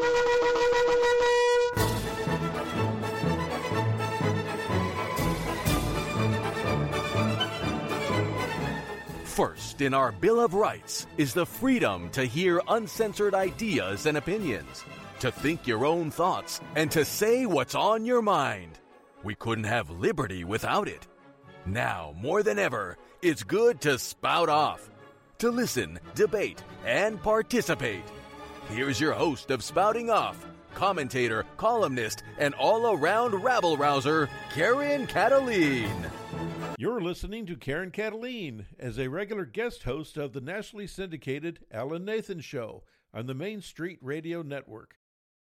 First in our Bill of Rights is the freedom to hear uncensored ideas and opinions, to think your own thoughts, and to say what's on your mind. We couldn't have liberty without it. Now, more than ever, it's good to spout off, to listen, debate, and participate. Here's your host of Spouting Off, commentator, columnist, and all-around rabble-rouser, Karen Kataline. You're listening to Karen Kataline as a regular guest host of the nationally syndicated Alan Nathan Show on the Main Street Radio Network.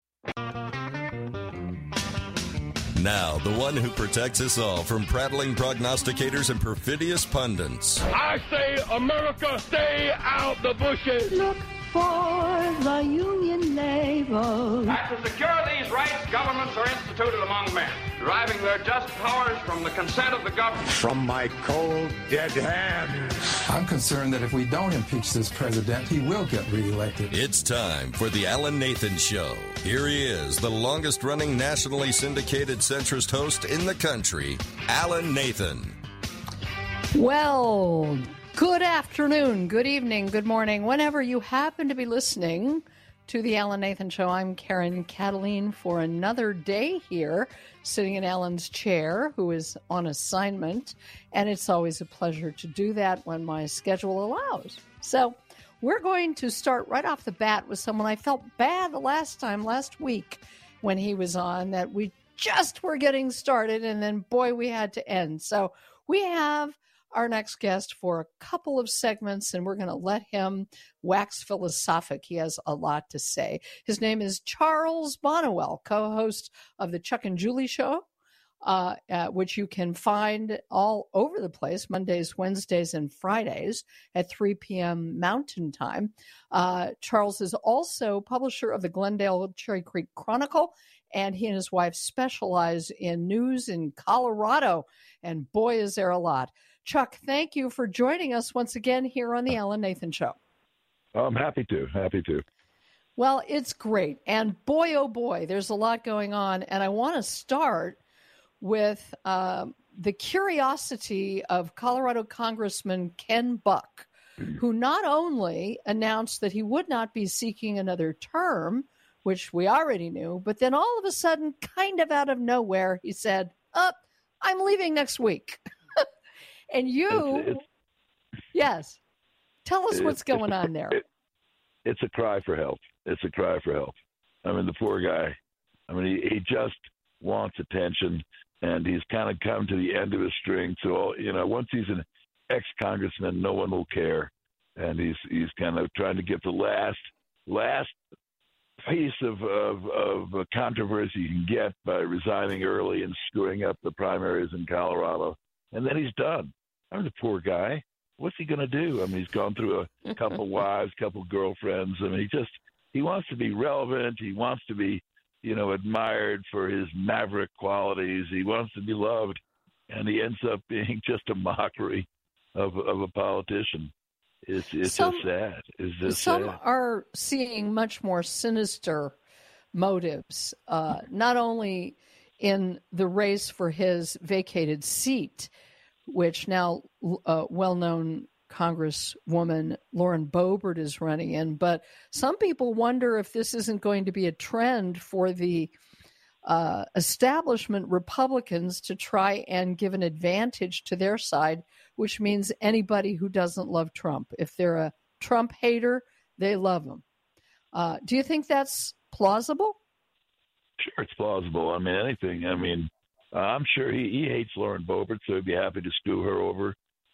Now, the one who protects us all from prattling prognosticators and perfidious pundits. I say, America, stay out the bushes. Look for the Union label. And to secure these rights, governments are instituted among men, deriving their just powers from the consent of the government. From my cold, dead hands. I'm concerned that if we don't impeach this president, he will get reelected. It's time for the Alan Nathan Show. Here he is, the longest-running nationally syndicated centrist host in the country, Alan Nathan. Well, good afternoon, good evening, good morning, whenever you happen to be listening to the Alan Nathan Show. I'm Karen Kataline for another day here, sitting in Alan's chair, who is on assignment, and it's always a pleasure to do that when my schedule allows. So we're going to start right off the bat with someone I felt bad last week when he was on, that we just were getting started, and then, boy, we had to end. So we have our next guest for a couple of segments, and we're going to let him wax philosophic. He has a lot to say. His name is Charles Bonnewell, co-host of the Chuck and Julie Show, which you can find all over the place, Mondays, Wednesdays, and Fridays at 3 p.m. Mountain Time. Charles is also publisher of the Glendale Cherry Creek Chronicle, and he and his wife specialize in news in Colorado, and boy, is there a lot. Chuck, thank you for joining us once again here on the Alan Nathan Show. I'm happy to. Well, it's great. And boy, oh boy, there's a lot going on. And I want to start with the curiosity of Colorado Congressman Ken Buck, who not only announced that he would not be seeking another term, which we already knew, but then all of a sudden, kind of out of nowhere, he said, I'm leaving next week. And yes, tell us what's going on there. It's a cry for help. I mean, the poor guy, he just wants attention, and he's kind of come to the end of his string. So, once he's an ex-congressman, no one will care. And he's kind of trying to get the last piece of controversy he can get by resigning early and screwing up the primaries in Colorado. And then he's done. The poor guy. What's he going to do? He's gone through a couple wives, couple girlfriends. He wants to be relevant. He wants to be, admired for his maverick qualities. He wants to be loved. And he ends up being just a mockery of a politician. It's just sad. Some are seeing much more sinister motives, not only in the race for his vacated seat, which now well-known Congresswoman Lauren Boebert is running in. But some people wonder if this isn't going to be a trend for the establishment Republicans to try and give an advantage to their side, which means anybody who doesn't love Trump. If they're a Trump hater, they love him. Do you think that's plausible? Sure, it's plausible. Anything. I'm sure he hates Lauren Boebert, so he'd be happy to screw her over.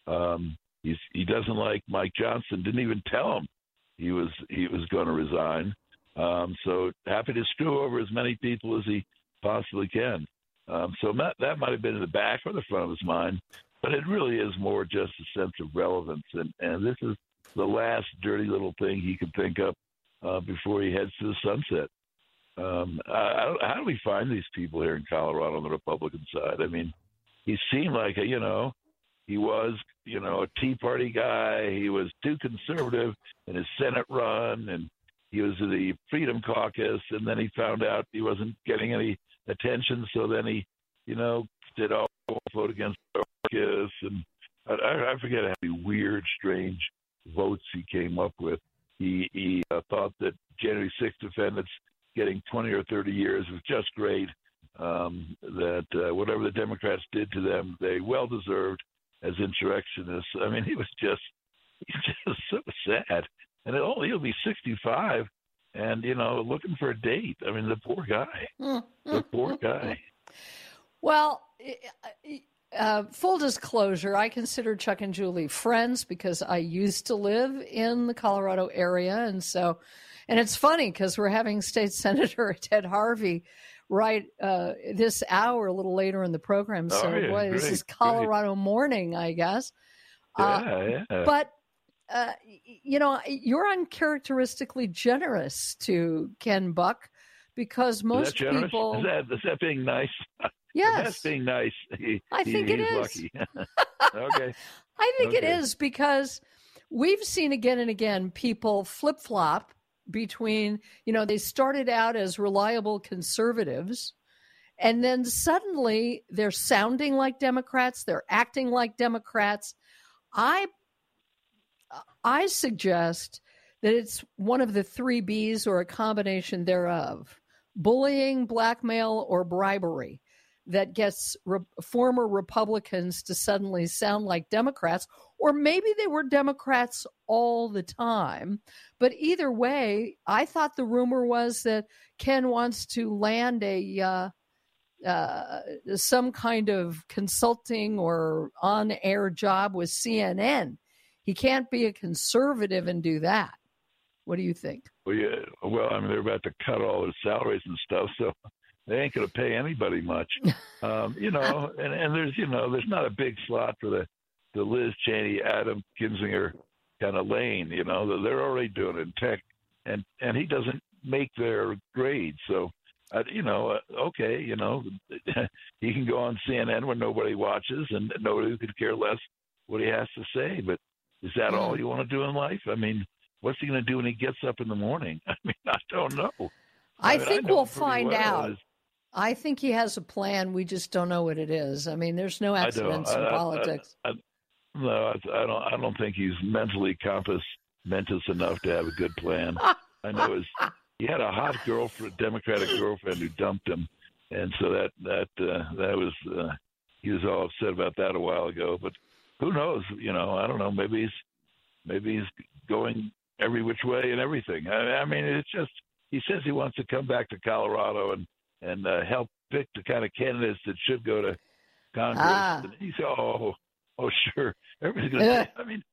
He doesn't like Mike Johnson. Didn't even tell him he was going to resign. So happy to screw over as many people as he possibly can. So that might have been in the back or the front of his mind, but it really is more just a sense of relevance. And this is the last dirty little thing he could think of before he heads to the sunset. How do we find these people here in Colorado on the Republican side? He seemed like, he was, a Tea Party guy. He was too conservative in his Senate run, and he was in the Freedom Caucus, and then he found out he wasn't getting any attention, so then he, said, "Oh, I won't vote against the caucus," and I forget how many weird, strange votes he came up with. He thought that January 6th defendants getting 20 or 30 years was just great. That whatever the Democrats did to them, they well deserved as insurrectionists. I mean, he's just so sad. And he'll be 65 and, looking for a date. I mean, the poor guy. The poor guy. Well, full disclosure, I consider Chuck and Julie friends because I used to live in the Colorado area. And it's funny because we're having State Senator Ted Harvey this hour, a little later in the program. So, this is Colorado morning, I guess. Yeah. But, you're uncharacteristically generous to Ken Buck because most people... Is that being nice? Yes. That's being nice. I think it is. Lucky. Okay. I think it is because we've seen again and again people flip-flop between, they started out as reliable conservatives, and then suddenly they're sounding like Democrats, they're acting like Democrats. I suggest that it's one of the 3 Bs or a combination thereof: bullying, blackmail, or bribery, that gets former Republicans to suddenly sound like Democrats, or maybe they were Democrats all the time. But either way, I thought the rumor was that Ken wants to land some kind of consulting or on-air job with CNN. He can't be a conservative and do that. What do you think? Well, yeah. Well, I mean, they're about to cut all their salaries and stuff, so they ain't going to pay anybody much. And there's not a big slot for the Liz Cheney, Adam Kinzinger kind of lane. They're already doing it in tech, and he doesn't make their grade. So, okay, he can go on CNN when nobody watches and nobody could care less what he has to say. But is that all you want to do in life? I mean, what's he going to do when he gets up in the morning? I mean, I don't know. I think we'll find out. I think he has a plan. We just don't know what it is. I mean, there's no accidents in politics. No, I don't think he's mentally compass mentis enough to have a good plan. I know he had a hot girlfriend, Democratic girlfriend, who dumped him, and so that was he was all upset about that a while ago. But who knows? I don't know. Maybe he's going every which way and everything. I mean, it's just he says he wants to come back to Colorado and help pick the kind of candidates that should go to Congress. And he said, "Oh, sure, everybody's going to." I mean,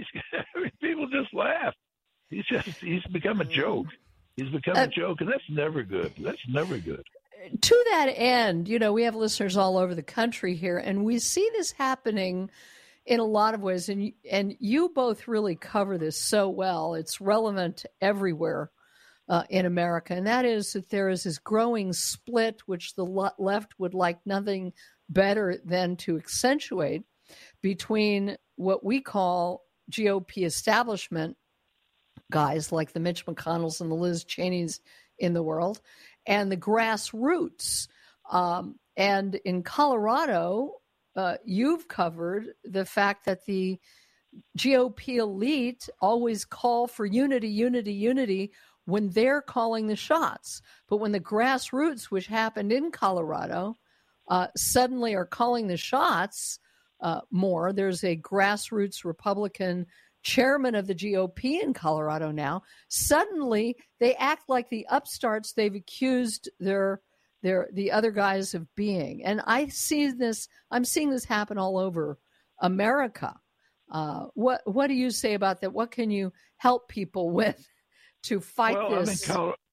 people just laugh. He's become a joke. He's become a joke, and that's never good. That's never good. To that end, we have listeners all over the country here, and we see this happening in a lot of ways. And you both really cover this so well. It's relevant everywhere in America, and that is that there is this growing split, which the left would like nothing better than to accentuate, between what we call GOP establishment guys like the Mitch McConnells and the Liz Cheneys in the world, and the grassroots. And in Colorado, you've covered the fact that the GOP elite always call for unity when they're calling the shots. But when the grassroots, which happened in Colorado, suddenly are calling the shots more, there's a grassroots Republican chairman of the GOP in Colorado now. Suddenly they act like the upstarts they've accused the other guys of being. And I'm seeing this happen all over America. What do you say about that? What can you help people with to fight this?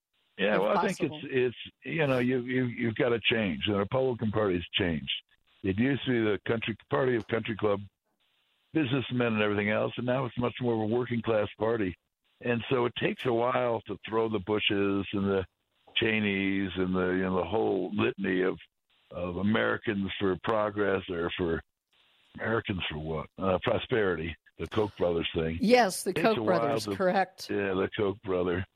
I think it's you've got to change. The Republican Party has changed. It used to be the party of country club businessmen and everything else, and now it's much more of a working class party. And so it takes a while to throw the Bushes and the Cheneys and the whole litany of Americans for progress, or for Americans for what? Prosperity, the Koch brothers thing. Yes, the Koch brothers, correct. Yeah, the Koch brother.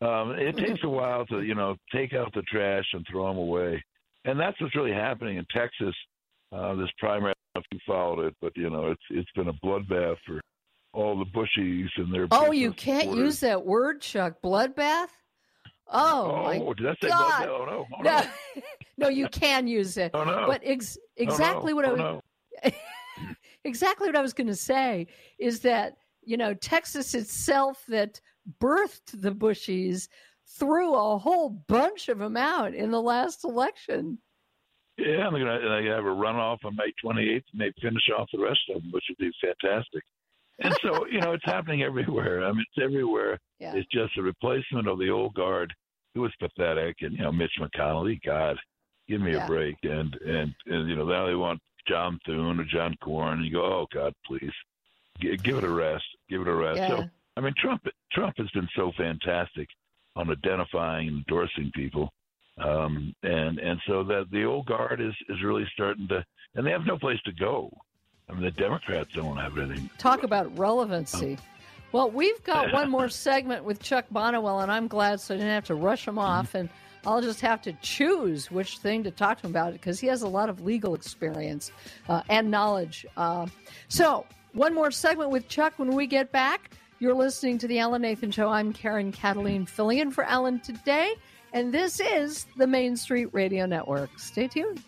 It takes a while to, take out the trash and throw them away. And that's what's really happening in Texas. This primary, I don't know if you followed it, but, it's been a bloodbath for all the Bushies and their Oh, you can't use that word, Chuck. Bloodbath? Oh, did I say God. bloodbath? Oh, no. Oh, no. No, you can use it. Oh, no. But exactly what I was exactly what I was going to say is that, Texas itself that birthed the Bushies threw a whole bunch of them out in the last election. Yeah, and they're going to have a runoff on May 28th, and they finish off the rest of them, which would be fantastic. And so, it's happening everywhere. I mean, it's everywhere. Yeah. It's just a replacement of the old guard. It was pathetic. And, Mitch McConnell, God, give me a break. And now they want John Thune or John Cornyn. And you go, oh, God, please. Give it a rest. Give it a rest. Yeah. So, I mean, Trump has been so fantastic on identifying and endorsing people. And so that the old guard is really starting to, and they have no place to go. I mean, the Democrats don't have anything. Talk about relevancy. Well, we've got one more segment with Chuck Bonwell, and I'm glad so I didn't have to rush him off, and I'll just have to choose which thing to talk to him about because he has a lot of legal experience and knowledge. So one more segment with Chuck when we get back. You're listening to The Alan Nathan Show. I'm Karen Cataline, filling in for Alan today, and this is the Main Street Radio Network. Stay tuned.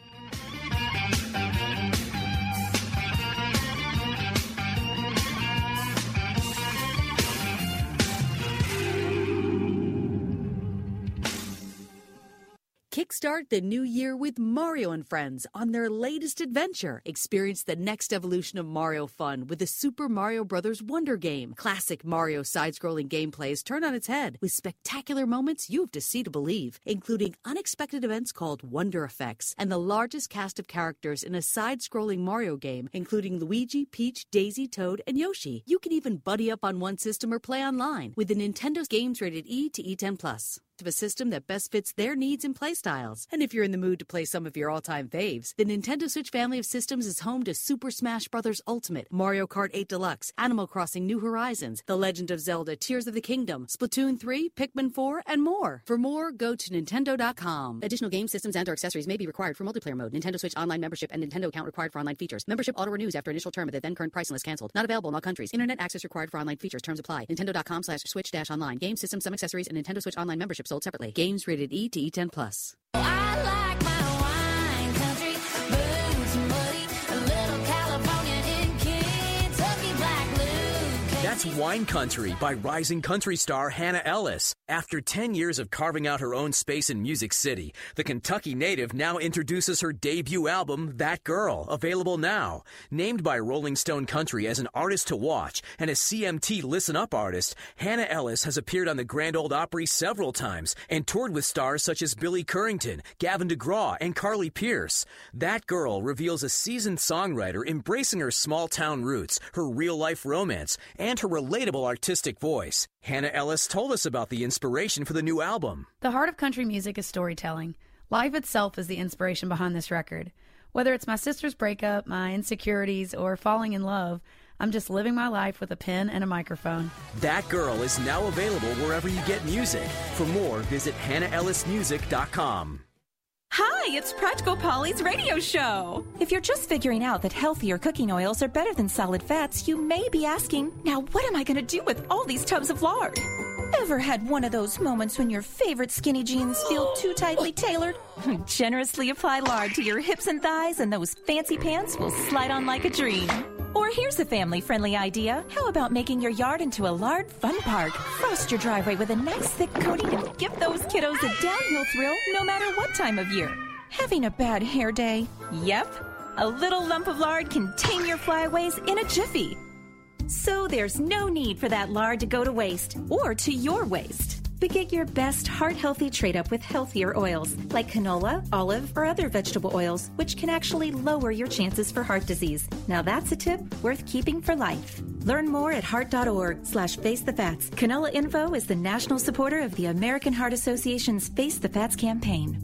Kickstart the new year with Mario and Friends on their latest adventure. Experience the next evolution of Mario fun with the Super Mario Bros. Wonder Game. Classic Mario side-scrolling gameplay is turned on its head with spectacular moments you have to see to believe, including unexpected events called Wonder Effects and the largest cast of characters in a side-scrolling Mario game, including Luigi, Peach, Daisy, Toad, and Yoshi. You can even buddy up on one system or play online with the Nintendo games rated E to E10+. Of a system that best fits their needs and play styles. And if you're in the mood to play some of your all-time faves, the Nintendo Switch family of systems is home to Super Smash Bros. Ultimate, Mario Kart 8 Deluxe, Animal Crossing New Horizons, The Legend of Zelda Tears of the Kingdom, Splatoon 3, Pikmin 4, and more. For more, go to Nintendo.com. Additional game systems and/or accessories may be required for multiplayer mode. Nintendo Switch Online membership and Nintendo account required for online features. Membership auto-renews after initial term at the then current price unless canceled. Not available in all countries. Internet access required for online features. Terms apply. Nintendo.com/Switch-online. Game systems, some accessories, and Nintendo Switch Online membership sold separately. Games rated E to E10+. I like my wine country, boots and muddy, a little California in Kentucky Black Blue. That's Wine Country by rising country star Hannah Ellis. After 10 years of carving out her own space in Music City, the Kentucky native now introduces her debut album, That Girl, available now. Named by Rolling Stone Country as an artist to watch and a CMT Listen Up artist, Hannah Ellis has appeared on the Grand Ole Opry several times and toured with stars such as Billy Currington, Gavin DeGraw, and Carly Pearce. That Girl reveals a seasoned songwriter embracing her small-town roots, her real-life romance, and her relatable artistic voice. Hannah Ellis told us about the inspiration for the new album. The heart of country music is storytelling. Life itself is the inspiration behind this record. Whether it's my sister's breakup, my insecurities, or falling in love, I'm just living my life with a pen and a microphone. That Girl is now available wherever you get music. For more, visit HannahEllisMusic.com. Hi, it's Practical Polly's radio show. If you're just figuring out that healthier cooking oils are better than solid fats, you may be asking, now what am I going to do with all these tubs of lard? Ever had one of those moments when your favorite skinny jeans feel too tightly tailored? Generously apply lard to your hips and thighs and those fancy pants will slide on like a dream. Or here's a family-friendly idea. How about making your yard into a lard fun park? Frost your driveway with a nice thick coating and give those kiddos a downhill thrill no matter what time of year. Having a bad hair day? Yep. A little lump of lard can tame your flyaways in a jiffy. So there's no need for that lard to go to waste or to your waste. But get your best heart-healthy trade-up with healthier oils like canola, olive, or other vegetable oils, which can actually lower your chances for heart disease. Now that's a tip worth keeping for life. Learn more at heart.org/FaceTheFats. Canola Info is the national supporter of the American Heart Association's Face the Fats campaign.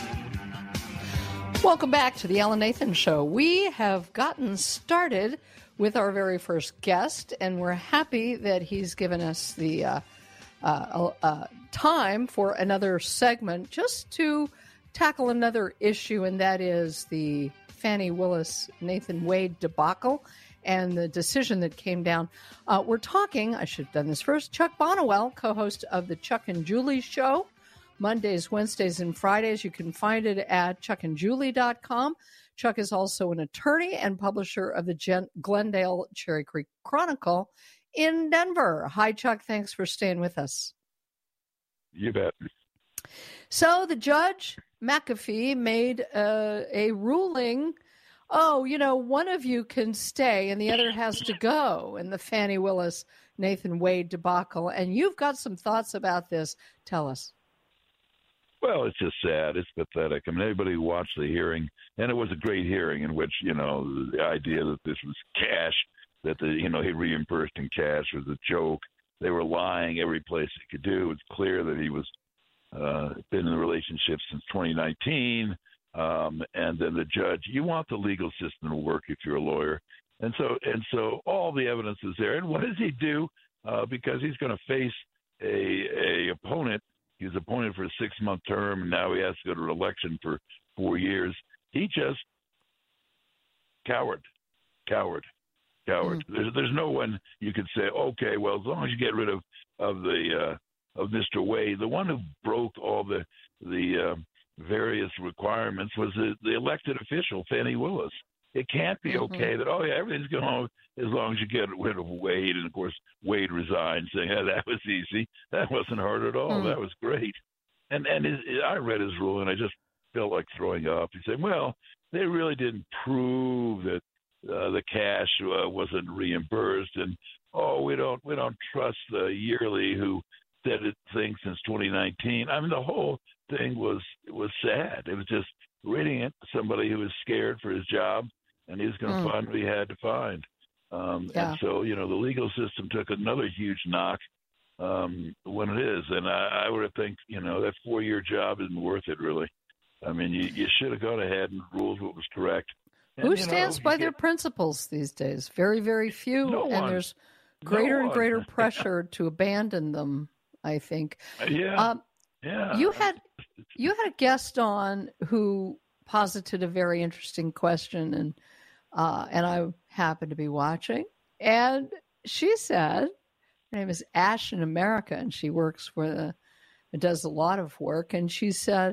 Welcome back to the Alan Nathan Show. We have gotten started with our very first guest, and we're happy that he's given us the time for another segment just to tackle another issue, and that is the Fani Willis, Nathan Wade debacle and the decision that came down. We're talking, I should have done this first, Chuck Bonnewell, co-host of the Chuck and Julie Show, Mondays, Wednesdays, and Fridays. You can find it at chuckandjulie.com. Chuck is also an attorney and publisher of the Glendale Cherry Creek Chronicle in Denver. Hi, Chuck. Thanks for staying with us. You bet. So the judge, McAfee, made a ruling. Oh, one of you can stay and the other has to go in the Fani Willis, Nathan Wade debacle. And you've got some thoughts about this. Tell us. Well, it's just sad. It's pathetic. I mean, everybody who watched the hearing, and it was a great hearing in which, the idea that this was cash, that he reimbursed in cash was a joke. They were lying every place they could do. It's clear that he was been in a relationship since 2019. And then the judge, you want the legal system to work if you're a lawyer. And so all the evidence is there. And what does he do? Because he's going to face a opponent. He was appointed for a 6-month term, and now he has to go to an election for 4 years. He just coward. There's no one you could say, okay, well, as long as you get rid of Mr. Wade, the one who broke all the various requirements was the elected official, Fani Willis. It can't be okay that, everything's going on as long as you get rid of Wade. And, of course, Wade resigned, saying, that was easy. That wasn't hard at all. That was great. And I read his ruling, and I just felt like throwing up. He said, well, they really didn't prove that the cash wasn't reimbursed. And, we don't trust the Yearly who said things since 2019. I mean, the whole thing was sad. It was just reading it, somebody who was scared for his job, and he was going to find what he had to find. And so, the legal system took another huge knock when it is. And I would think, that 4-year job isn't worth it, really. I mean, you should have gone ahead and ruled what was correct. And, who stands by their principles these days? Very, very few. No and one. There's greater and greater pressure to abandon them, I think. Yeah. You had a guest on who posited a very interesting question, and I happened to be watching, and she said, her name is Ash in America, and she works does a lot of work, and she said,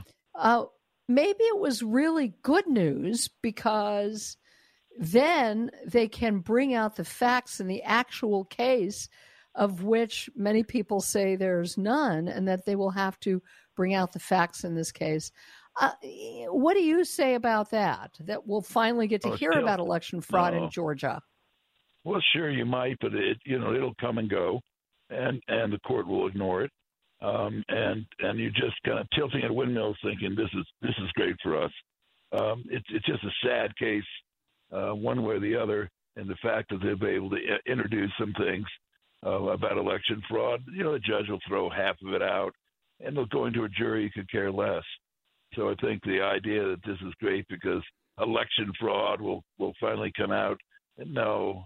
maybe it was really good news because then they can bring out the facts in the actual case, of which many people say there's none, and that they will have to bring out the facts in this case. What do you say about that? That we'll finally get to hear about election fraud in Georgia? Well, sure, you might, but it'll come and go, and the court will ignore it. And you're just kind of tilting at windmills, thinking this is great for us. It's just a sad case, one way or the other, and the fact that they'll be able to introduce some things about election fraud. The judge will throw half of it out, and they'll go into a jury who could care less. So I think the idea that this is great because election fraud will finally come out. No.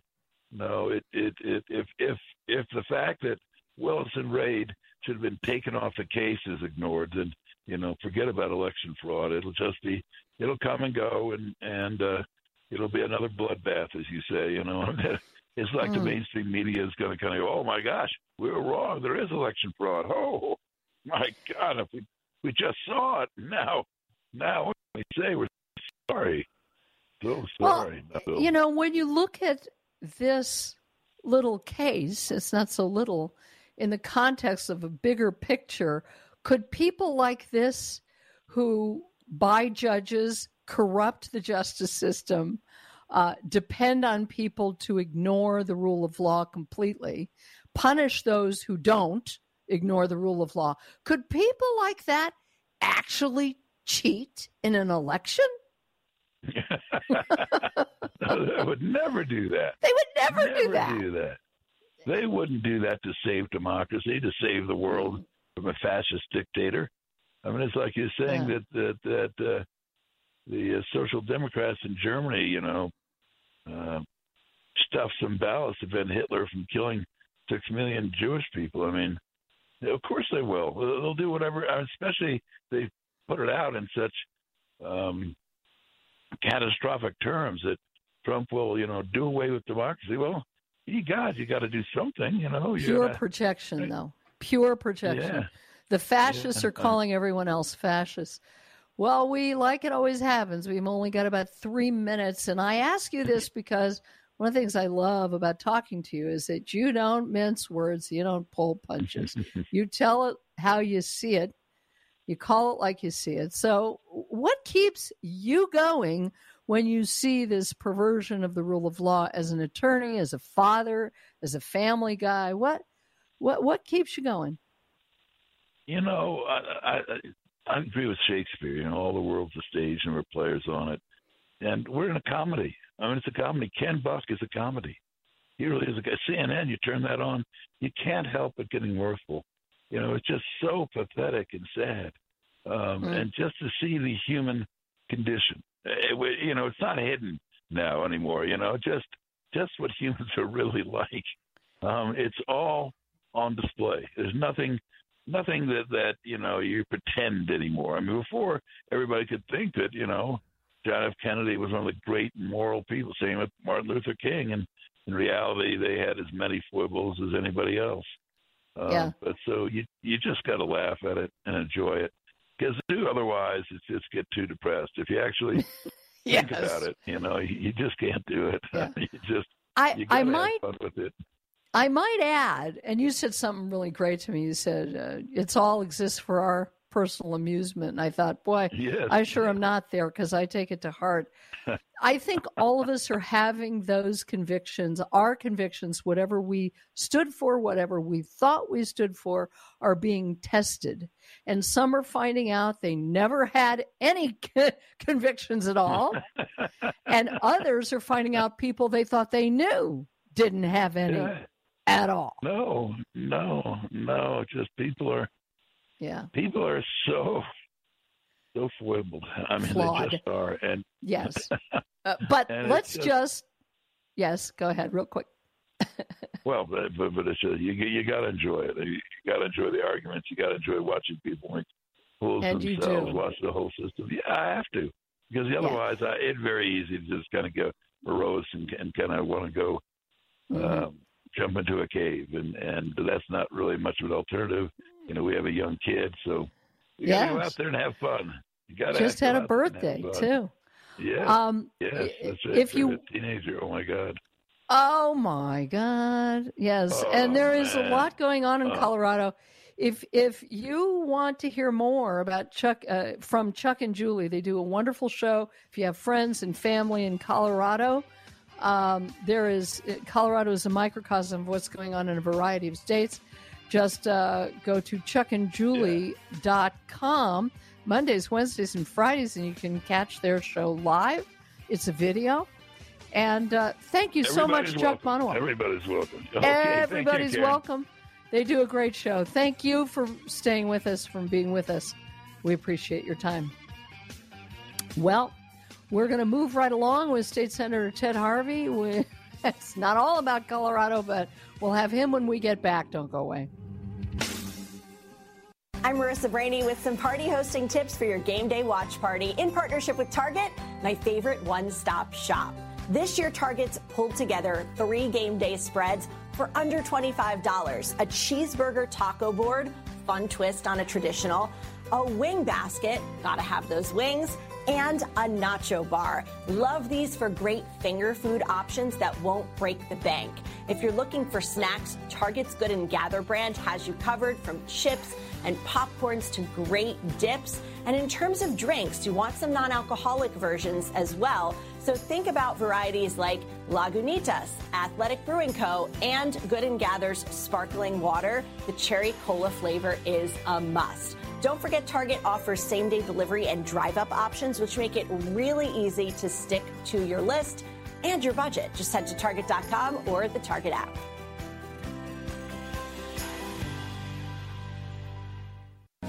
If the fact that Willis and Wade should have been taken off the case is ignored, then forget about election fraud. It'll come and go, and it'll be another bloodbath, as you say. It's like the mainstream media is going to kind of go, oh my gosh, we were wrong. There is election fraud. Oh my God, if we just saw it. Now we say we're sorry. So sorry. Well, when you look at this little case, it's not so little, in the context of a bigger picture, could people like this who, by judges, corrupt the justice system, depend on people to ignore the rule of law completely, punish those who don't ignore the rule of law? Could people like that actually cheat in an election? No, they would never do that. They would never do that. They wouldn't do that to save democracy, to save the world from a fascist dictator. I mean, it's like you're saying that the Social Democrats in Germany, stuff some ballots to prevent Hitler from killing 6 million Jewish people. I mean, of course they will. They'll do whatever, especially they put it out in such catastrophic terms that Trump will, do away with democracy. Well, you got to do something, Pure protection, though. Pure protection. Yeah. The fascists are calling everyone else fascists. Well, like it always happens, we've only got about 3 minutes. And I ask you this because one of the things I love about talking to you is that you don't mince words. You don't pull punches. You tell it how you see it. You call it like you see it. So what keeps you going when you see this perversion of the rule of law as an attorney, as a father, as a family guy? What keeps you going? I agree with Shakespeare. All the world's a stage and we're players on it. And we're in a comedy. I mean, it's a comedy. Ken Buck is a comedy. He really is a CNN, you turn that on, you can't help but getting mirthful. It's just so pathetic and sad. And just to see the human condition, it's not hidden now anymore, just what humans are really like. It's all on display. There's nothing that you pretend anymore. I mean, before everybody could think that, John F. Kennedy was one of the great moral people, same with Martin Luther King, and in reality, they had as many foibles as anybody else. Yeah. But so you just got to laugh at it and enjoy it, because otherwise it's just get too depressed. If you actually think about it, you just can't do it. Yeah. you gotta have fun with it. I might add, and you said something really great to me. You said it's all exists for our personal amusement. And I thought, boy, yes, I sure am not there because I take it to heart. I think all of us are having those convictions, our convictions, whatever we stood for, whatever we thought we stood for, are being tested. And some are finding out they never had any convictions at all. And others are finding out people they thought they knew didn't have any. Yeah. At all. No. Just people are so foibled. I mean, flawed. They just are. And yes, but and let's yes, go ahead, real quick. Well, but it's you got to enjoy it. You got to enjoy the arguments. You got to enjoy watching people make fools and themselves. Watch the whole system. Yeah, I have to, because otherwise, it's very easy to just kind of go morose and kind of want to go. Jump into a cave, and that's not really much of an alternative. We have a young kid, so you got to go out there and have fun. You got to just had a birthday too. Yeah, yes, that's right. If you a teenager, oh my God, yes, and there is a lot going on in Colorado. If you want to hear more about Chuck from Chuck and Julie, they do a wonderful show. If you have friends and family in Colorado. Colorado is a microcosm of what's going on in a variety of states. Just go to chuckandjulie.com Mondays, Wednesdays, and Fridays, and you can catch their show live. It's a video. And thank you so much, Chuck Manawa. Everybody's welcome. Okay, everybody's welcome. They do a great show. Thank you for staying with us, for being with us. We appreciate your time. Well, we're going to move right along with State Senator Ted Harvey. It's not all about Colorado, but we'll have him when we get back. Don't go away. I'm Marissa Brainy with some party hosting tips for your game day watch party in partnership with Target, my favorite one-stop shop. This year, Target's pulled together 3 game day spreads for under $25. A cheeseburger taco board, fun twist on a traditional, a wing basket, gotta have those wings, and a nacho bar. Love these for great finger food options that won't break the bank. If you're looking for snacks, Target's Good and Gather brand has you covered, from chips and popcorns to great dips. And in terms of drinks, you want some non-alcoholic versions as well. So think about varieties like Lagunitas, Athletic Brewing Co., and Good and Gather's sparkling water. The cherry cola flavor is a must. Don't forget, Target offers same-day delivery and drive-up options, which make it really easy to stick to your list and your budget. Just head to Target.com or the Target app.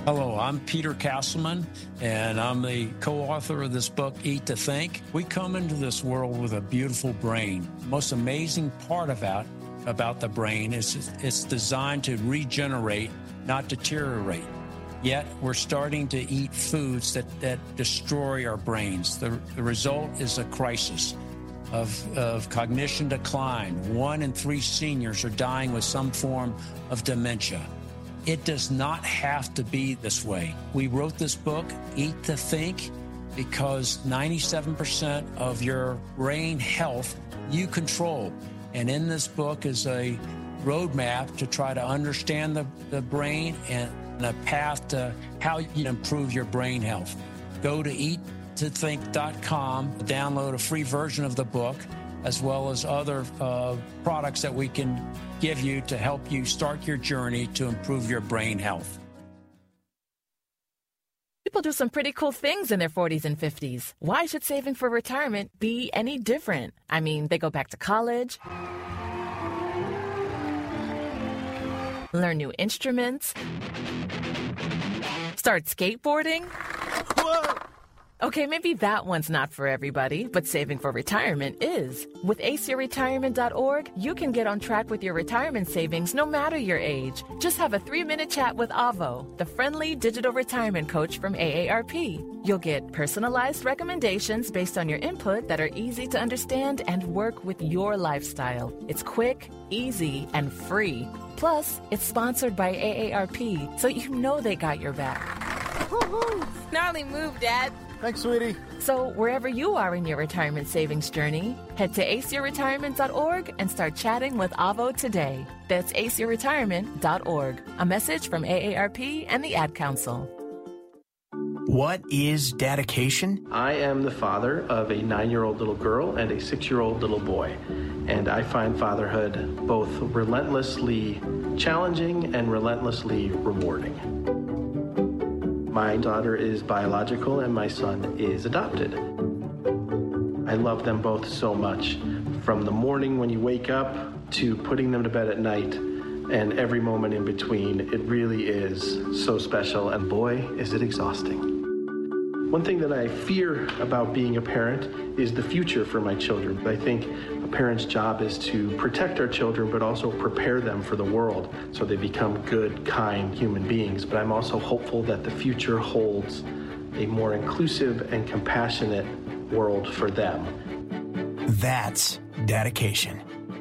Hello, I'm Peter Castleman, and I'm the co-author of this book, Eat to Think. We come into this world with a beautiful brain. The most amazing part about the brain is it's designed to regenerate, not deteriorate. Yet we're starting to eat foods that destroy our brains. The result is a crisis of cognition decline. 1 in 3 seniors are dying with some form of dementia. It does not have to be this way. We wrote this book, Eat to Think, because 97% of your brain health you control. And in this book is a roadmap to try to understand the brain and a path to how you can improve your brain health. Go to eattothink.com, download a free version of the book, as well as other products that we can give you to help you start your journey to improve your brain health. People do some pretty cool things in their 40s and 50s. Why should saving for retirement be any different? I mean, they go back to college, learn new instruments, start skateboarding. Whoa! Okay, maybe that one's not for everybody, but saving for retirement is. With aceyourretirement.org, you can get on track with your retirement savings no matter your age. Just have a 3-minute chat with Avo, the friendly digital retirement coach from AARP. You'll get personalized recommendations based on your input that are easy to understand and work with your lifestyle. It's quick, easy, and free. Plus, it's sponsored by AARP, so you know they got your back. Woo-hoo. Gnarly move, Dad. Thanks, sweetie. So wherever you are in your retirement savings journey, head to aceyourretirement.org and start chatting with Avo today. That's aceyourretirement.org. A message from AARP and the Ad Council. What is dedication? I am the father of a 9-year-old little girl and a 6-year-old little boy. And I find fatherhood both relentlessly challenging and relentlessly rewarding. My daughter is biological and my son is adopted. I love them both so much. From the morning when you wake up to putting them to bed at night and every moment in between, it really is so special, and boy, is it exhausting. One thing that I fear about being a parent is the future for my children. I think a parent's job is to protect our children, but also prepare them for the world so they become good, kind human beings. But I'm also hopeful that the future holds a more inclusive and compassionate world for them. That's dedication.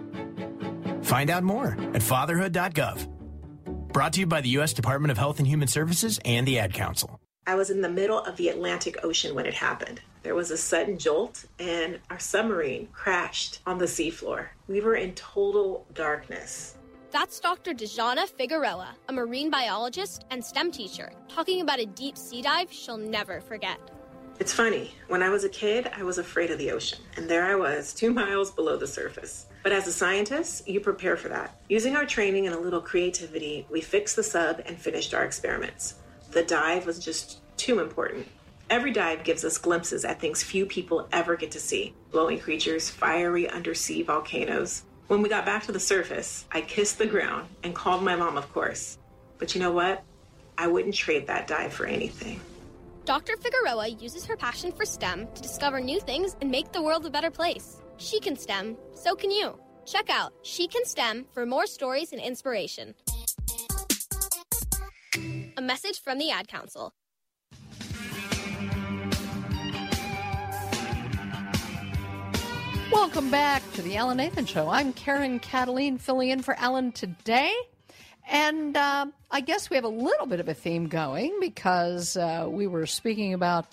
Find out more at fatherhood.gov. Brought to you by the U.S. Department of Health and Human Services and the Ad Council. I was in the middle of the Atlantic Ocean when it happened. There was a sudden jolt, and our submarine crashed on the seafloor. We were in total darkness. That's Dr. Dejana Figueroa, a marine biologist and STEM teacher, talking about a deep sea dive she'll never forget. It's funny, when I was a kid, I was afraid of the ocean, and there I was, 2 miles below the surface. But as a scientist, you prepare for that. Using our training and a little creativity, we fixed the sub and finished our experiments. The dive was just too important. Every dive gives us glimpses at things few people ever get to see. Glowing creatures, fiery undersea volcanoes. When we got back to the surface, I kissed the ground and called my mom, of course. But you know what? I wouldn't trade that dive for anything. Dr. Figueroa uses her passion for STEM to discover new things and make the world a better place. She can STEM, so can you. Check out She Can STEM for more stories and inspiration. A message from the Ad Council. Welcome back to the Alan Nathan Show. I'm Karen Cataline, filling in for Alan today. And I guess we have a little bit of a theme going because we were speaking about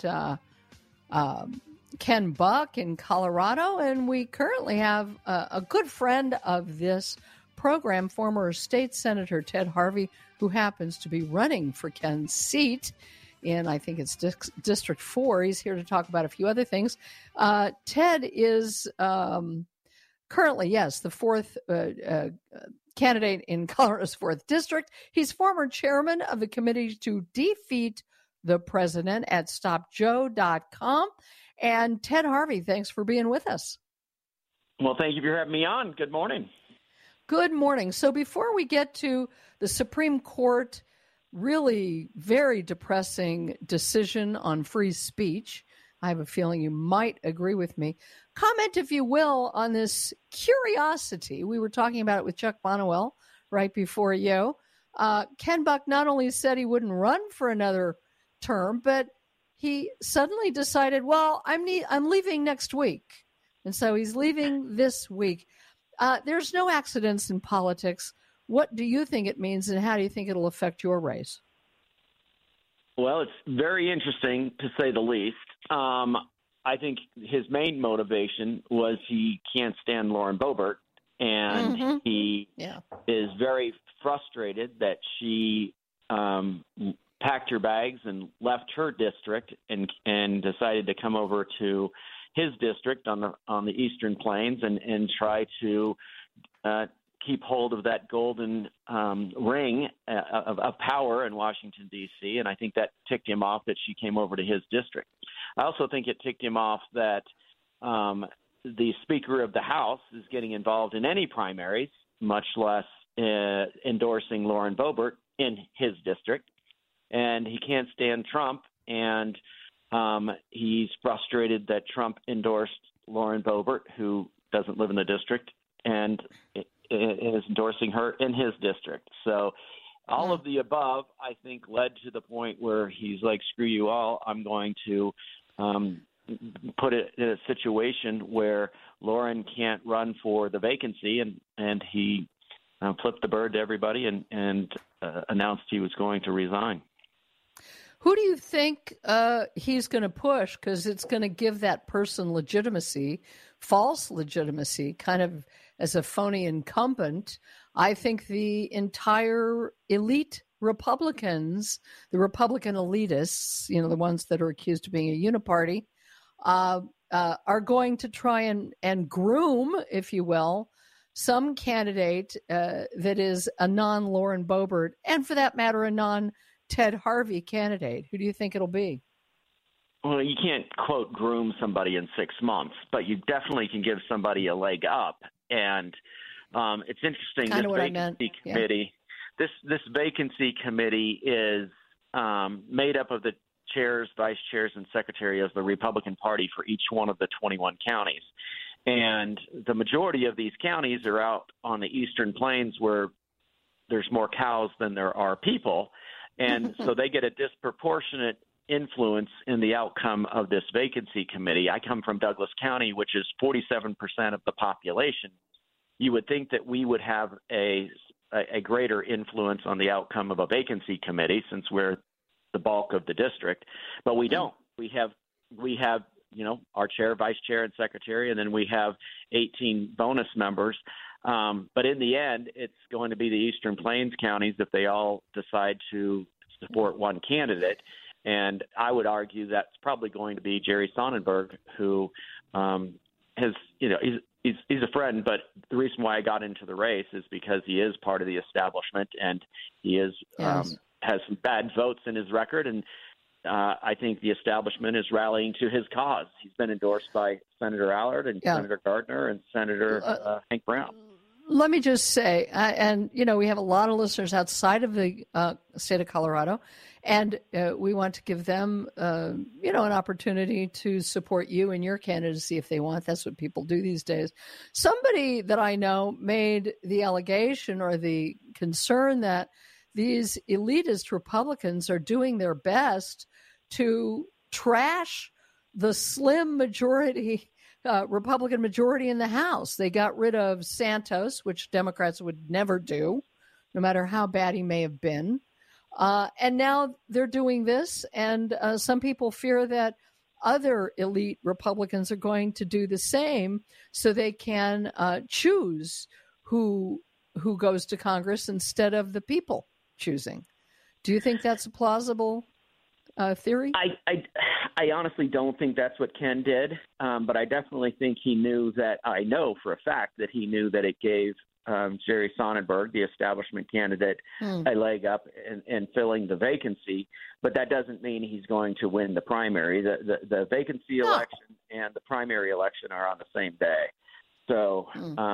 Ken Buck in Colorado, and we currently have a good friend of this program, former State Senator Ted Harvey, who happens to be running for Ken's seat in, I think it's District 4. He's here to talk about a few other things. Ted is currently, yes, the fourth candidate in Colorado's 4th District. He's former chairman of the committee to defeat the president at StopJoe.com. And Ted Harvey, thanks for being with us. Well, thank you for having me on. Good morning. Good morning. So before we get to the Supreme Court really very depressing decision on free speech. I have a feeling you might agree with me. Comment, if you will, on this curiosity. We were talking about it with Chuck Bonwell right before you. Ken Buck not only said he wouldn't run for another term, but he suddenly decided, well, I'm leaving next week. And so he's leaving this week. There's no accidents in politics. What do you think it means, and how do you think it'll affect your race? Well, it's very interesting, to say the least. I think his main motivation was he can't stand Lauren Boebert, and he is very frustrated that she packed her bags and left her district and decided to come over to his district on the Eastern Plains and try to keep hold of that golden ring of power in Washington, D.C., and I think that ticked him off that she came over to his district. I also think it ticked him off that the Speaker of the House is getting involved in any primaries, much less endorsing Lauren Boebert in his district, and he can't stand Trump, and he's frustrated that Trump endorsed Lauren Boebert, who doesn't live in the district, and is endorsing her in his district. So all of the above, I think, led to the point where he's like, screw you all. I'm going to put it in a situation where Lauren can't run for the vacancy, and he flipped the bird to everybody and announced he was going to resign. Who do you think he's going to push? Because it's going to give that person legitimacy, false legitimacy, kind of as a phony incumbent. I think the entire elite Republicans, the Republican elitists, the ones that are accused of being a uniparty, are going to try and groom, if you will, some candidate that is a non-Lauren Boebert, and for that matter, a non-Ted Harvey candidate. Who do you think it'll be? Well, you can't, quote, groom somebody in 6 months, but you definitely can give somebody a leg up. And it's interesting, kind of what vacancy committee, this vacancy committee is made up of the chairs, vice chairs, and secretary of the Republican Party for each one of the 21 counties. And the majority of these counties are out on the Eastern Plains where there's more cows than there are people. And so they get a disproportionate influence in the outcome of this vacancy committee. I come from Douglas County, which is 47% of the population. You would think that we would have a greater influence on the outcome of a vacancy committee since we're the bulk of the district, but we don't. We have our chair, vice chair, and secretary, and then we have 18 bonus members. But in the end, it's going to be the Eastern Plains counties if they all decide to support one candidate. And I would argue that's probably going to be Jerry Sonnenberg, who has, he's a friend, but the reason why I got into the race is because he is part of the establishment, and he is has some bad votes in his record, and I think the establishment is rallying to his cause. He's been endorsed by Senator Allard and Senator Gardner and Senator Hank Brown. Let me just say, and we have a lot of listeners outside of the state of Colorado, and we want to give them, an opportunity to support you and your candidacy if they want. That's what people do these days. Somebody that I know made the allegation or the concern that these elitist Republicans are doing their best to trash the slim majority Republican majority in the House. They got rid of Santos, which Democrats would never do, no matter how bad he may have been. And now they're doing this, and some people fear that other elite Republicans are going to do the same so they can choose who goes to Congress instead of the people choosing. Do you think that's a plausible theory? I honestly don't think that's what Ken did, but I definitely think he knew that. I know for a fact that he knew that it gave Jerry Sonnenberg, the establishment candidate, a leg up in filling the vacancy. But that doesn't mean he's going to win the primary. The vacancy election and the primary election are on the same day. So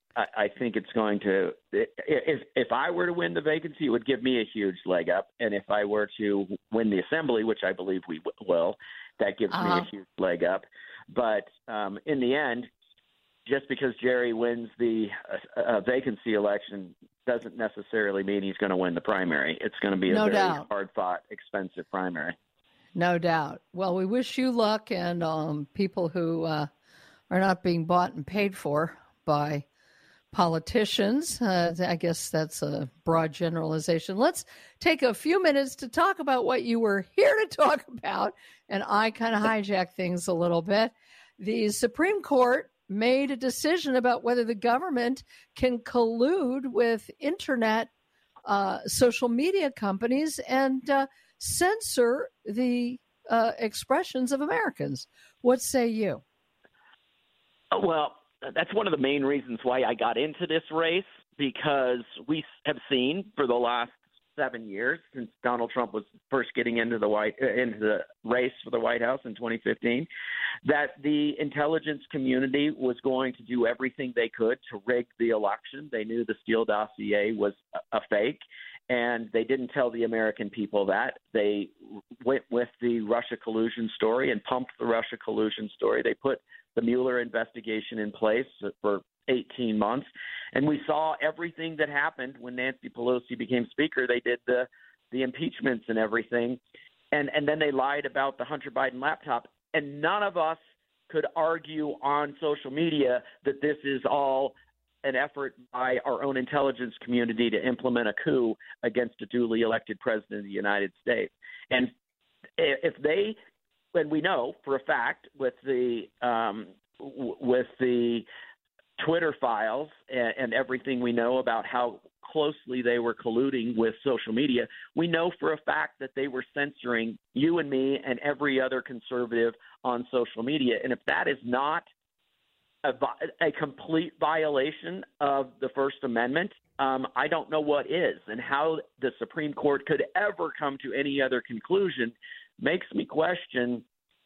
I think it's going to. If I were to win the vacancy, it would give me a huge leg up, and if I were to win the assembly, which I believe we will, that gives me a huge leg up. But in the end, just because Jerry wins the vacancy election doesn't necessarily mean he's going to win the primary. It's going to be a very hard-fought, expensive primary. No doubt. Well, we wish you luck, and people who are not being bought and paid for by politicians. I guess that's a broad generalization. Let's take a few minutes to talk about what you were here to talk about, and I kind of hijacked things a little bit. The Supreme Court made a decision about whether the government can collude with internet social media companies and censor the expressions of Americans. What say you? Well, that's one of the main reasons why I got into this race, because we have seen for the last 7 years, since Donald Trump was first getting into the race for the White House in 2015, that the intelligence community was going to do everything they could to rig the election. They knew the Steele dossier was a fake, and they didn't tell the American people that. They went with the Russia collusion story and pumped the Russia collusion story. They put the Mueller investigation in place for 18 months. And we saw everything that happened when Nancy Pelosi became Speaker. They did the impeachments and everything. And then they lied about the Hunter Biden laptop. And none of us could argue on social media that this is all an effort by our own intelligence community to implement a coup against a duly elected president of the United States. And if they, and we know for a fact with the Twitter files and everything we know about how closely they were colluding with social media, we know for a fact that they were censoring you and me and every other conservative on social media. And if that is not a complete violation of the First Amendment, I don't know what is. And how the Supreme Court could ever come to any other conclusion makes me question.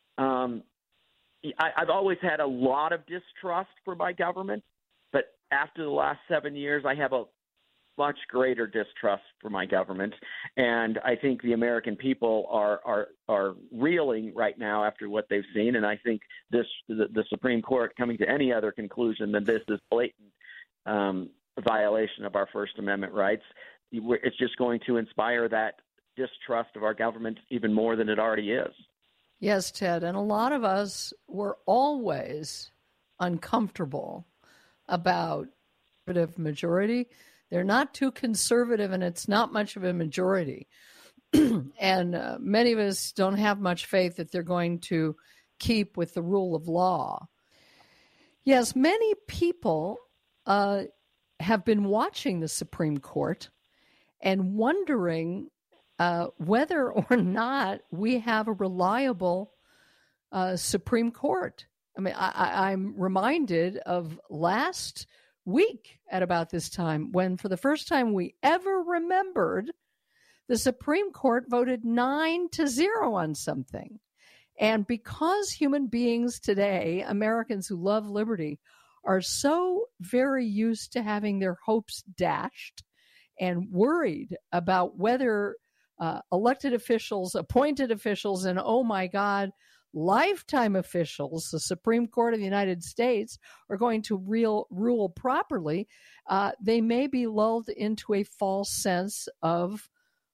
I've always had a lot of distrust for my government, but after the last 7 years, I have a much greater distrust for my government, and I think the American people are reeling right now after what they've seen. And I think the Supreme Court coming to any other conclusion than this is blatant violation of our First Amendment rights. It's just going to inspire that distrust of our government even more than it already is. Yes, Ted, and a lot of us were always uncomfortable about the majority. They're not too conservative, and it's not much of a majority. And many of us don't have much faith that they're going to keep with the rule of law. Yes, many people have been watching the Supreme Court and wondering whether or not we have a reliable Supreme Court. I mean, I'm reminded of last week at about this time when, for the first time we ever remembered, the Supreme Court voted 9-0 on something. And because human beings today, Americans who love liberty, are so very used to having their hopes dashed and worried about whether elected officials, appointed officials, and, oh my God, lifetime officials, the Supreme Court of the United States, are going to rule properly, they may be lulled into a false sense of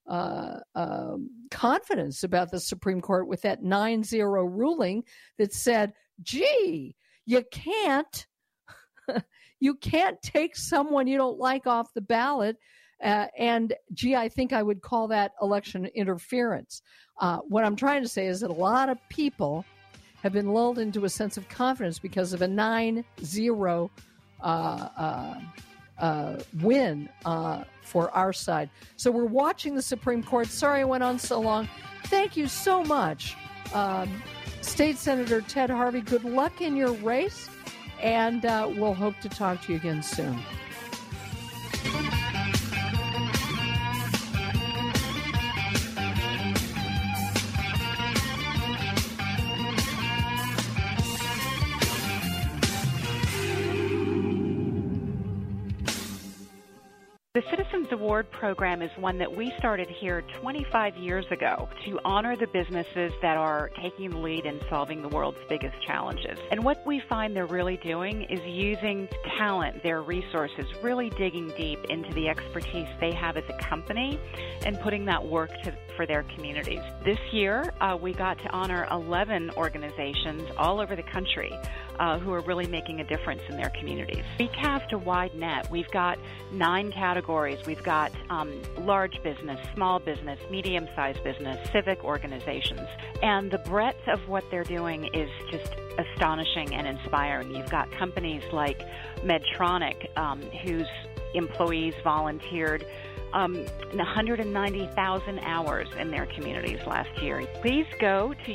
confidence about the Supreme Court with that 9-0 ruling that said, gee, you can't take someone you don't like off the ballot. And gee, I think I would call that election interference. What I'm trying to say is that a lot of people have been lulled into a sense of confidence because of a 9-0 win for our side. So we're watching the Supreme Court. Sorry I went on so long. Thank you so much, State Senator Ted Harvey. Good luck in your race, and we'll hope to talk to you again soon. Citizens Award program is one that we started here 25 years ago to honor the businesses that are taking the lead in solving the world's biggest challenges. And what we find they're really doing is using talent, their resources, really digging deep into the expertise they have as a company and putting that work for their communities. This year, we got to honor 11 organizations all over the country who are really making a difference in their communities. We cast a wide net. We've got 9 categories. We've got large business, small business, medium-sized business, civic organizations. And the breadth of what they're doing is just astonishing and inspiring. You've got companies like Medtronic, whose employees volunteered 190,000 hours in their communities last year. Please go to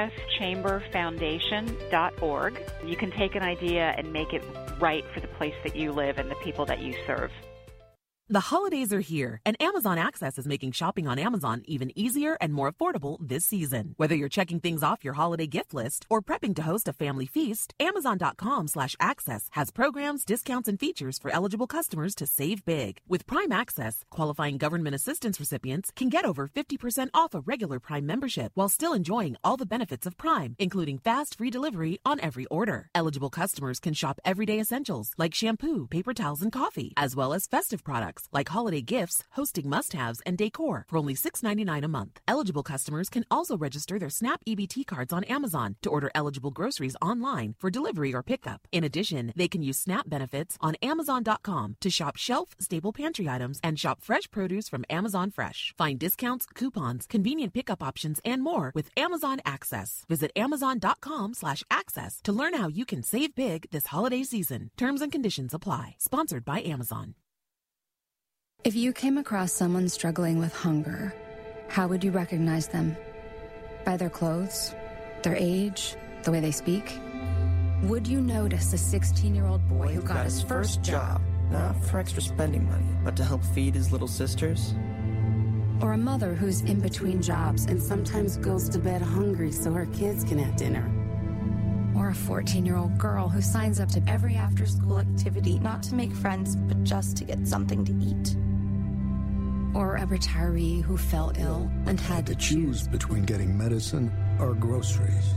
uschamberfoundation.org. You can take an idea and make it right for the place that you live and the people that you serve. The holidays are here, and Amazon Access is making shopping on Amazon even easier and more affordable this season. Whether you're checking things off your holiday gift list or prepping to host a family feast, Amazon.com/access has programs, discounts, and features for eligible customers to save big. With Prime Access, qualifying government assistance recipients can get over 50% off a regular Prime membership while still enjoying all the benefits of Prime, including fast, free delivery on every order. Eligible customers can shop everyday essentials like shampoo, paper towels, and coffee, as well as festive products like holiday gifts, hosting must-haves, and decor for only $6.99 a month. Eligible customers can also register their SNAP EBT cards on Amazon to order eligible groceries online for delivery or pickup. In addition, they can use SNAP benefits on Amazon.com to shop shelf-stable pantry items and shop fresh produce from Amazon Fresh. Find discounts, coupons, convenient pickup options, and more with Amazon Access. Visit Amazon.com/access to learn how you can save big this holiday season. Terms and conditions apply. Sponsored by Amazon. If you came across someone struggling with hunger, how would you recognize them? By their clothes, their age, the way they speak? Would you notice a 16-year-old boy who got his first job? Not for extra spending money, but to help feed his little sisters? Or a mother who's in between jobs and sometimes goes to bed hungry so her kids can have dinner? Or a 14-year-old girl who signs up to every after-school activity, not to make friends, but just to get something to eat? Or a retiree who fell ill and had to choose between getting medicine or groceries.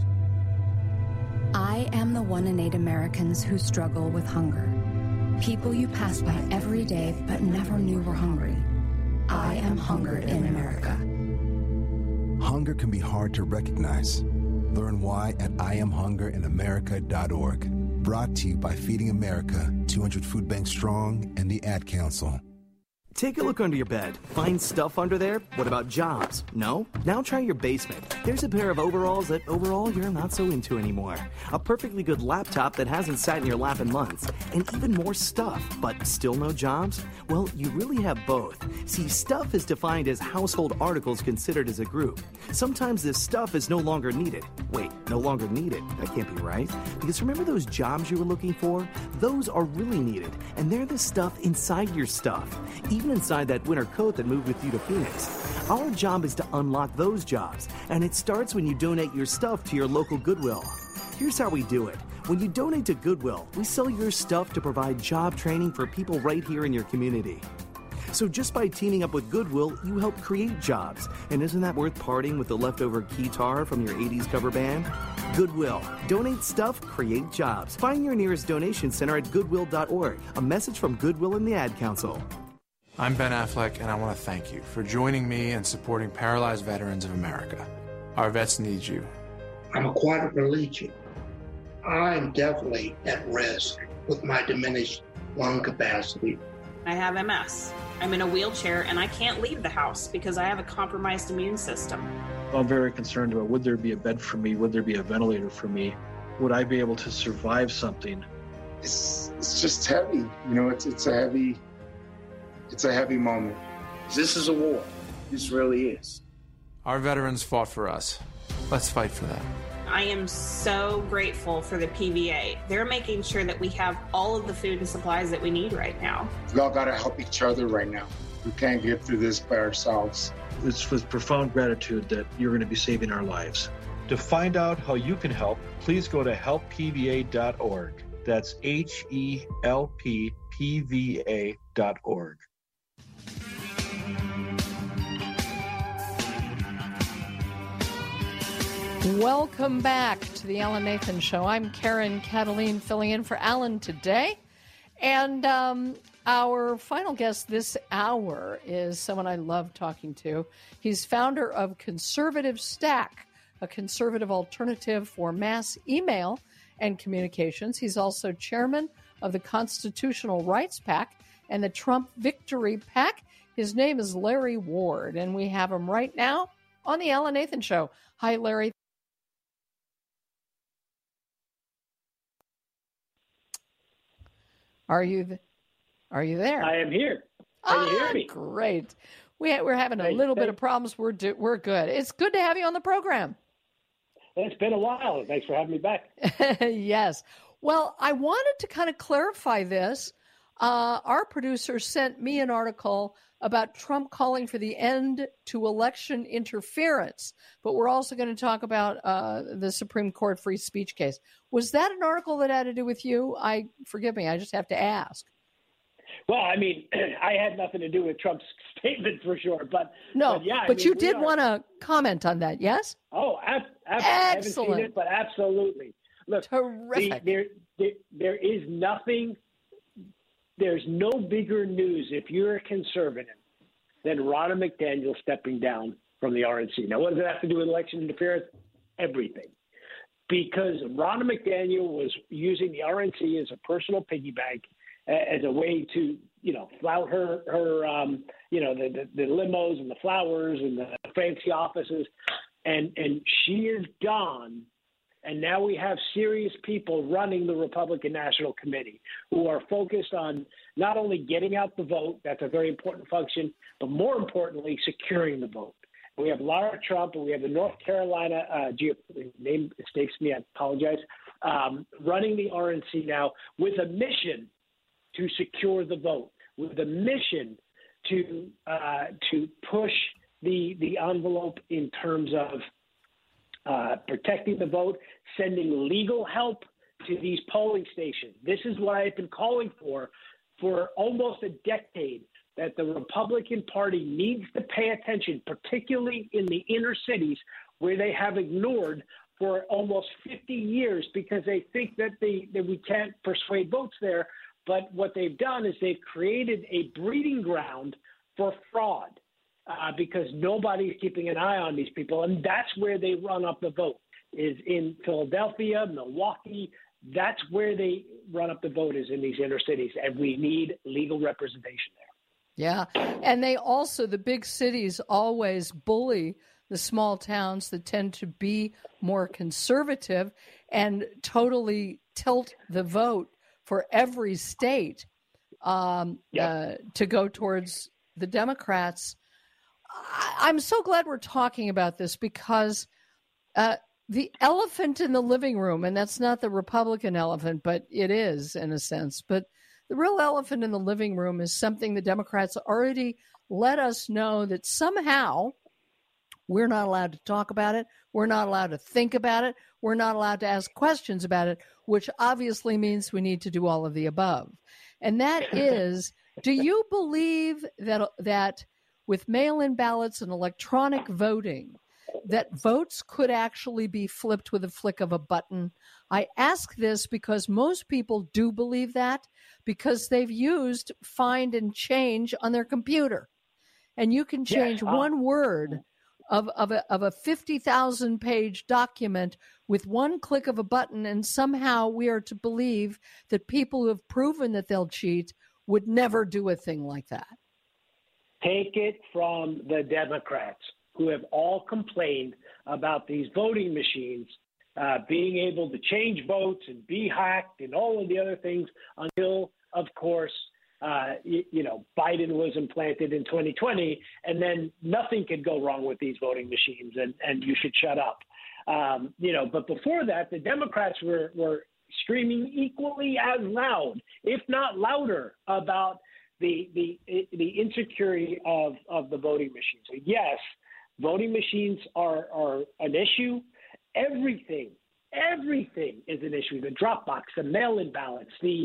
I am the 1 in 8 Americans who struggle with hunger. People you pass by every day but never knew were hungry. I am hunger in America. Hunger can be hard to recognize. Learn why at IamHungerInAmerica.org. Brought to you by Feeding America, 200 Food Banks Strong, and the Ad Council. Take a look under your bed. Find stuff under there? What about jobs? No? Now try your basement. There's a pair of overalls that overall you're not so into anymore. A perfectly good laptop that hasn't sat in your lap in months. And even more stuff, but still no jobs? Well, you really have both. See, stuff is defined as household articles considered as a group. Sometimes this stuff is no longer needed. Wait, no longer needed? That can't be right. Because remember those jobs you were looking for? Those are really needed. And they're the stuff inside your stuff. Even inside that winter coat that moved with you to Phoenix. Our job is to unlock those jobs, and it starts when you donate your stuff to your local Goodwill. Here's how we do it. When you donate to Goodwill, we sell your stuff to provide job training for people right here in your community. So just by teaming up with Goodwill, you help create jobs. And isn't that worth parting with the leftover guitar from your 80s cover band? Goodwill. Donate stuff, create jobs. Find your nearest donation center at goodwill.org. A message from Goodwill and the Ad Council. I'm Ben Affleck, and I want to thank you for joining me and supporting Paralyzed Veterans of America. Our vets need you. I'm a quadriplegic. I'm definitely at risk with my diminished lung capacity. I have MS. I'm in a wheelchair, and I can't leave the house because I have a compromised immune system. I'm very concerned about, would there be a bed for me? Would there be a ventilator for me? Would I be able to survive something? It's just heavy. You know, it's a heavy moment. This is a war. This really is. Our veterans fought for us. Let's fight for them. I am so grateful for the PVA. They're making sure that we have all of the food and supplies that we need right now. We all got to help each other right now. We can't get through this by ourselves. It's with profound gratitude that you're going to be saving our lives. To find out how you can help, please go to helppva.org. That's HELPPVA.org. Welcome back to the Alan Nathan Show. I'm Karen Cataline, filling in for Alan today. And our final guest this hour is someone I love talking to. He's founder of Conservative Stack, a conservative alternative for mass email and communications. He's also chairman of the Constitutional Rights PAC and the Trump Victory PAC. His name is Larry Ward, and we have him right now on the Alan Nathan Show. Hi, Larry. Are you there? I am here. Can you hear me? Great. We're having a little bit of problems. We're good. It's good to have you on the program. It's been a while. Thanks for having me back. Yes. Well, I wanted to kind of clarify this. Our producer sent me an article about Trump calling for the end to election interference, but we're also going to talk about the Supreme Court free speech case. Was that an article that had to do with you? Forgive me, I just have to ask. Well, I mean, I had nothing to do with Trump's statement for sure, but you did want to comment on that, yes? Oh, absolutely. I haven't seen it, but absolutely. Look, terrific. There is nothing. There's no bigger news if you're a conservative than Ronna McDaniel stepping down from the RNC. Now, what does it have to do with election interference? Everything. Because Ronna McDaniel was using the RNC as a personal piggy bank, as a way to, flout her the limos and the flowers and the fancy offices. And she is gone. And now we have serious people running the Republican National Committee who are focused on not only getting out the vote, that's a very important function, but more importantly, securing the vote. We have Lara Trump, and we have the North Carolina, name escapes me, I apologize, running the RNC now with a mission to secure the vote, with a mission to push the envelope in terms of protecting the vote, sending legal help to these polling stations. This is what I've been calling for almost a decade, that the Republican Party needs to pay attention, particularly in the inner cities where they have ignored for almost 50 years because they think that we can't persuade votes there. But what they've done is they've created a breeding ground for fraud. Because nobody's keeping an eye on these people. And that's where they run up the vote, is in Philadelphia, Milwaukee. That's where they run up the vote, is in these inner cities. And we need legal representation there. Yeah. And they also, the big cities always bully the small towns that tend to be more conservative and totally tilt the vote for every state to go towards the Democrats. I'm so glad we're talking about this because the elephant in the living room, and that's not the Republican elephant, but it is in a sense, but the real elephant in the living room is something the Democrats already let us know that somehow we're not allowed to talk about it. We're not allowed to think about it. We're not allowed to ask questions about it, which obviously means we need to do all of the above. And that is, do you believe that with mail-in ballots and electronic voting, that votes could actually be flipped with a flick of a button? I ask this because most people do believe that because they've used find and change on their computer. And you can change one word of a 50,000-page document with one click of a button, and somehow we are to believe that people who have proven that they'll cheat would never do a thing like that. Take it from the Democrats, who have all complained about these voting machines being able to change votes and be hacked and all of the other things until, of course, Biden was implanted in 2020, and then nothing could go wrong with these voting machines, and you should shut up. But before that, the Democrats were screaming equally as loud, if not louder, about the insecurity of the voting machines. So yes, voting machines are an issue. Everything is an issue. The drop box, the mail-in ballots, the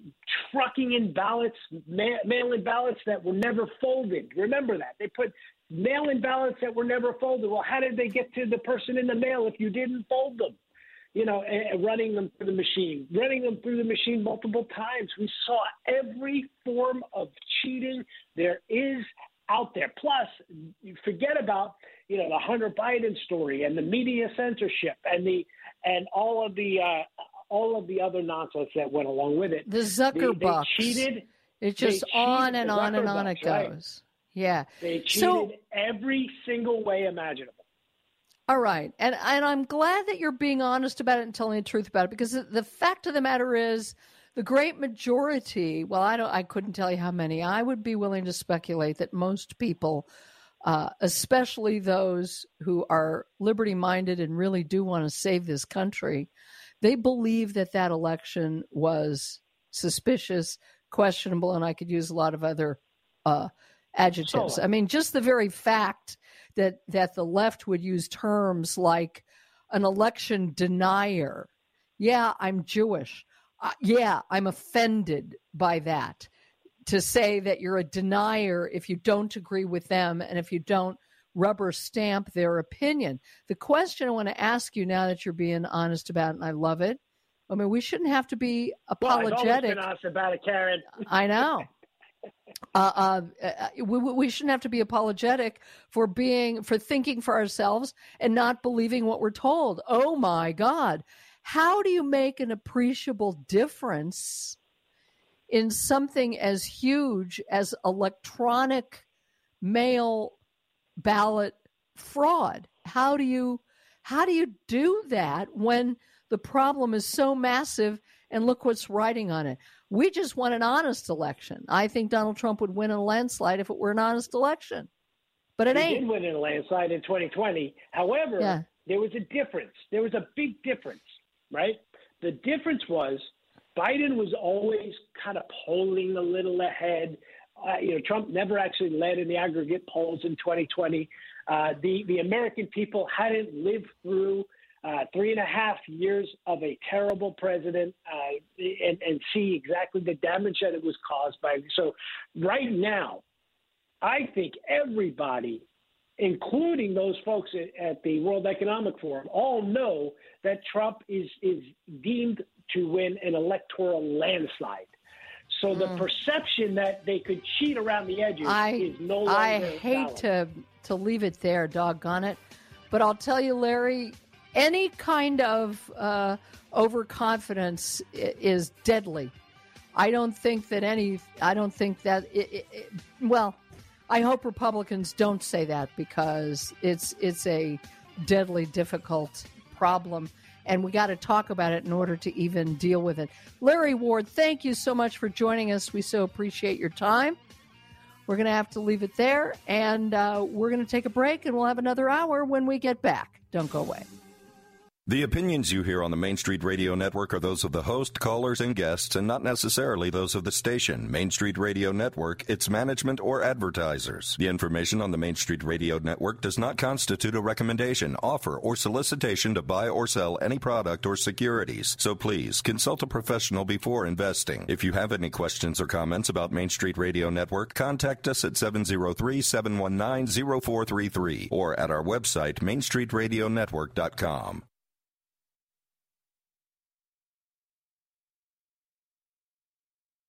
trucking in ballots, mail-in ballots that were never folded. Remember that. They put mail-in ballots that were never folded. Well, how did they get to the person in the mail if you didn't fold them? You know, and running them through the machine multiple times. We saw every form of cheating there is out there. Plus, you forget about, you know, the Hunter Biden story and the media censorship and all of the other nonsense that went along with it. The Zuckerbucks. They cheated. It's just on and on and on it goes. Right? Yeah. They cheated every single way imaginable. All right. And I'm glad that you're being honest about it and telling the truth about it, because the fact of the matter is the great majority, well, I couldn't tell you how many. I would be willing to speculate that most people, especially those who are liberty-minded and really do want to save this country, they believe that election was suspicious, questionable, and I could use a lot of other adjectives. I mean, just the very fact that the left would use terms like an election denier. Yeah, I'm Jewish. Yeah, I'm offended by that. To say that you're a denier if you don't agree with them and if you don't rubber stamp their opinion. The question I want to ask you now that you're being honest about it, and I love it, I mean, we shouldn't have to be apologetic. Well, I've always been honest about it, Karen. I know. We shouldn't have to be apologetic for thinking for ourselves and not believing what we're told. Oh my God. How do you make an appreciable difference in something as huge as electronic mail ballot fraud? How do you do that when the problem is so massive and look what's riding on it? We just want an honest election. I think Donald Trump would win in a landslide if it were an honest election. But it ain't. He did win in a landslide in 2020. However, there was a difference. There was a big difference, right? The difference was Biden was always kind of polling a little ahead. Trump never actually led in the aggregate polls in 2020. The American people hadn't lived through 3.5 years of a terrible president and see exactly the damage that it was caused by. So right now, I think everybody, including those folks at the World Economic Forum, all know that Trump is deemed to win an electoral landslide. So the perception that they could cheat around the edges is no longer I hate valid. to leave it there, doggone it. But I'll tell you, Larry, any kind of overconfidence is deadly. I don't think that well, I hope Republicans don't say that, because it's a deadly difficult problem, and we got to talk about it in order to even deal with it. Larry Ward, thank you so much for joining us. We so appreciate your time. We're going to have to leave it there, and we're going to take a break, and we'll have another hour when we get back. Don't go away. The opinions you hear on the Main Street Radio Network are those of the host, callers, and guests, and not necessarily those of the station, Main Street Radio Network, its management, or advertisers. The information on the Main Street Radio Network does not constitute a recommendation, offer, or solicitation to buy or sell any product or securities. So please, consult a professional before investing. If you have any questions or comments about Main Street Radio Network, contact us at 703-719-0433 or at our website, mainstreetradionetwork.com.